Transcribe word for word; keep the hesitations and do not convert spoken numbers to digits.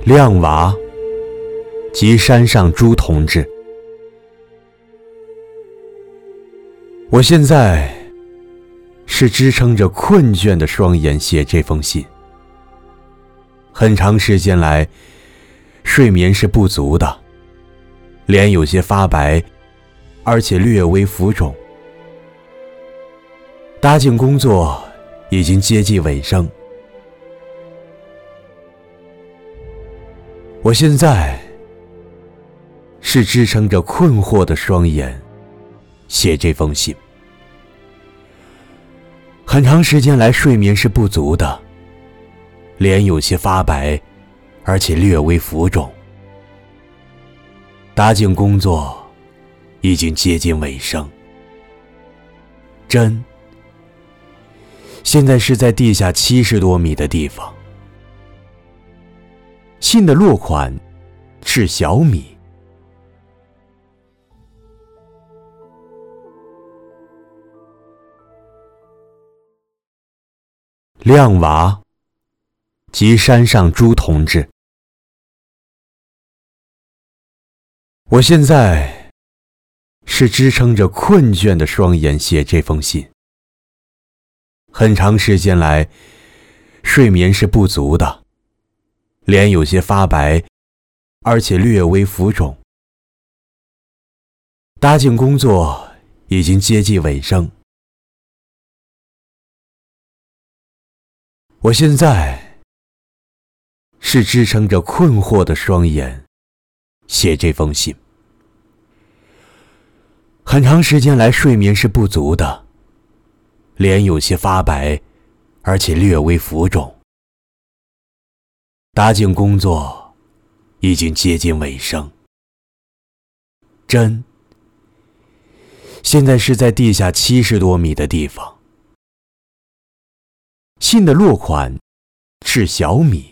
亮娃及山上朱同志，我现在是支撑着困倦的双眼写这封信。很长时间来，睡眠是不足的，脸有些发白，而且略微浮肿。搭建工作已经接近尾声。我现在是支撑着困惑的双眼写这封信。很长时间来，睡眠是不足的，脸有些发白，而且略微浮肿。搭建工作已经接近尾声。针现在是在地下七十多米的地方。信的落款是小米。亮娃及山上朱同志，我现在是支撑着困倦的双眼写这封信。很长时间来，睡眠是不足的，脸有些发白，而且略微浮肿。搭建工作已经接近尾声。我现在是支撑着困惑的双眼写这封信。很长时间来，睡眠是不足的，脸有些发白，而且略微浮肿。搭建工作已经接近尾声。针现在是在地下七十多米的地方。信的落款是小米。